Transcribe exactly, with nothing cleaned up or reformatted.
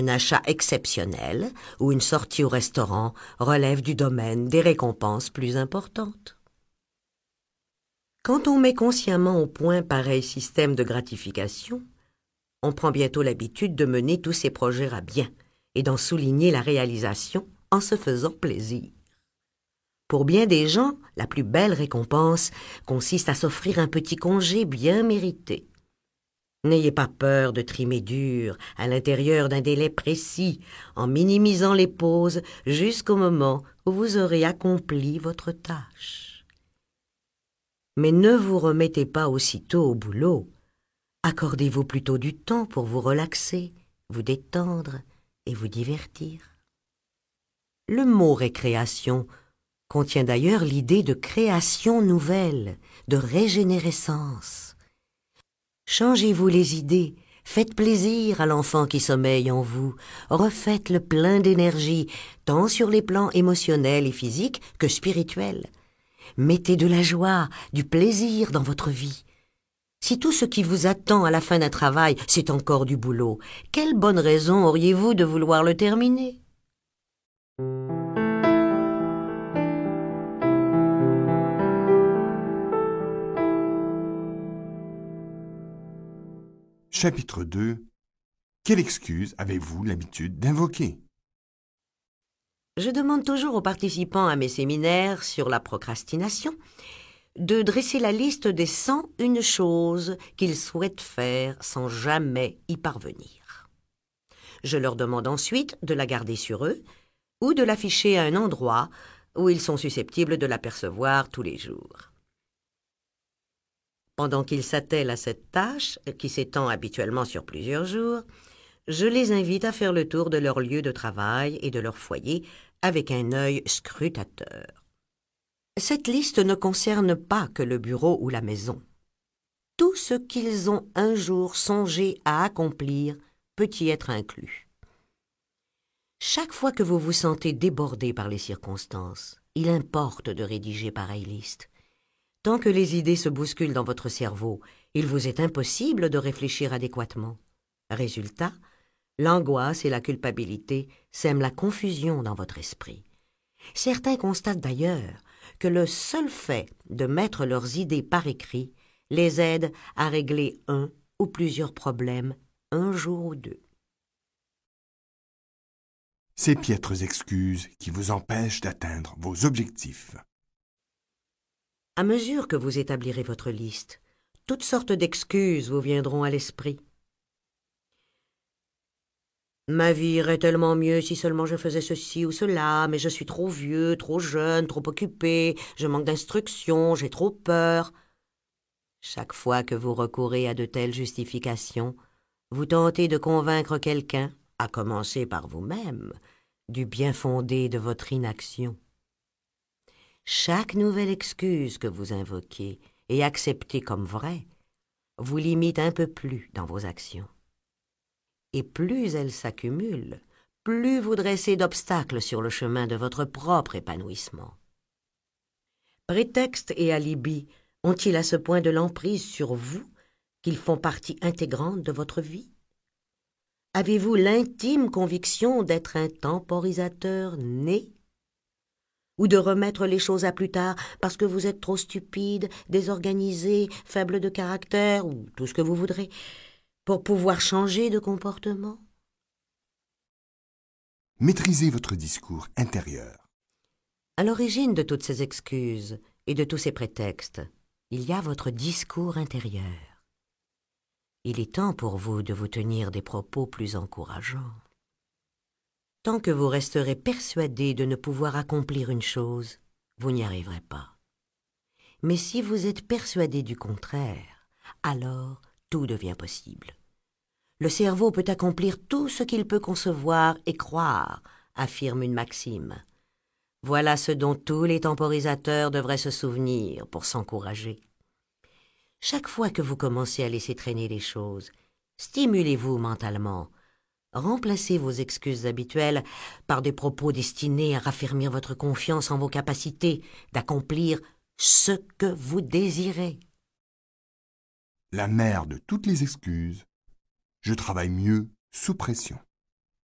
Un achat exceptionnel ou une sortie au restaurant relève du domaine des récompenses plus importantes. Quand on met consciemment au point pareil système de gratification, on prend bientôt l'habitude de mener tous ses projets à bien et d'en souligner la réalisation en se faisant plaisir. Pour bien des gens, la plus belle récompense consiste à s'offrir un petit congé bien mérité. N'ayez pas peur de trimer dur à l'intérieur d'un délai précis, en minimisant les pauses jusqu'au moment où vous aurez accompli votre tâche. Mais ne vous remettez pas aussitôt au boulot. Accordez-vous plutôt du temps pour vous relaxer, vous détendre et vous divertir. Le mot récréation contient d'ailleurs l'idée de création nouvelle, de régénérescence. Changez-vous les idées, faites plaisir à l'enfant qui sommeille en vous, refaites-le plein d'énergie, tant sur les plans émotionnels et physiques que spirituels. Mettez de la joie, du plaisir dans votre vie. Si tout ce qui vous attend à la fin d'un travail, c'est encore du boulot, quelle bonne raison auriez-vous de vouloir le terminer ? Chapitre deux. Quelle excuse avez-vous l'habitude d'invoquer? Je demande toujours aux participants à mes séminaires sur la procrastination de dresser la liste des cent une choses qu'ils souhaitent faire sans jamais y parvenir. Je leur demande ensuite de la garder sur eux ou de l'afficher à un endroit où ils sont susceptibles de l'apercevoir tous les jours. Pendant qu'ils s'attellent à cette tâche, qui s'étend habituellement sur plusieurs jours, je les invite à faire le tour de leur lieu de travail et de leur foyer avec un œil scrutateur. Cette liste ne concerne pas que le bureau ou la maison. Tout ce qu'ils ont un jour songé à accomplir peut y être inclus. Chaque fois que vous vous sentez débordé par les circonstances, il importe de rédiger pareille liste. Tant que les idées se bousculent dans votre cerveau, il vous est impossible de réfléchir adéquatement. Résultat, l'angoisse et la culpabilité sèment la confusion dans votre esprit. Certains constatent d'ailleurs que le seul fait de mettre leurs idées par écrit les aide à régler un ou plusieurs problèmes un jour ou deux. Ces piètres excuses qui vous empêchent d'atteindre vos objectifs. À mesure que vous établirez votre liste, toutes sortes d'excuses vous viendront à l'esprit. Ma vie irait tellement mieux si seulement je faisais ceci ou cela, mais je suis trop vieux, trop jeune, trop occupé, je manque d'instructions, j'ai trop peur. Chaque fois que vous recourez à de telles justifications, vous tentez de convaincre quelqu'un, à commencer par vous-même, du bien fondé de votre inaction. Chaque nouvelle excuse que vous invoquez et acceptez comme vraie vous limite un peu plus dans vos actions. Et plus elles s'accumulent, plus vous dressez d'obstacles sur le chemin de votre propre épanouissement. Prétextes et alibis ont-ils à ce point de l'emprise sur vous qu'ils font partie intégrante de votre vie? Avez-vous l'intime conviction d'être un temporisateur né? Ou de remettre les choses à plus tard parce que vous êtes trop stupide, désorganisé, faible de caractère, ou tout ce que vous voudrez, pour pouvoir changer de comportement? Maîtrisez votre discours intérieur. À l'origine de toutes ces excuses et de tous ces prétextes, il y a votre discours intérieur. Il est temps pour vous de vous tenir des propos plus encourageants. Tant que vous resterez persuadé de ne pouvoir accomplir une chose, vous n'y arriverez pas. Mais si vous êtes persuadé du contraire, alors tout devient possible. Le cerveau peut accomplir tout ce qu'il peut concevoir et croire, affirme une maxime. Voilà ce dont tous les temporisateurs devraient se souvenir pour s'encourager. Chaque fois que vous commencez à laisser traîner les choses, stimulez-vous mentalement. Remplacez vos excuses habituelles par des propos destinés à raffermir votre confiance en vos capacités d'accomplir ce que vous désirez. La mère de toutes les excuses. Je travaille mieux sous pression.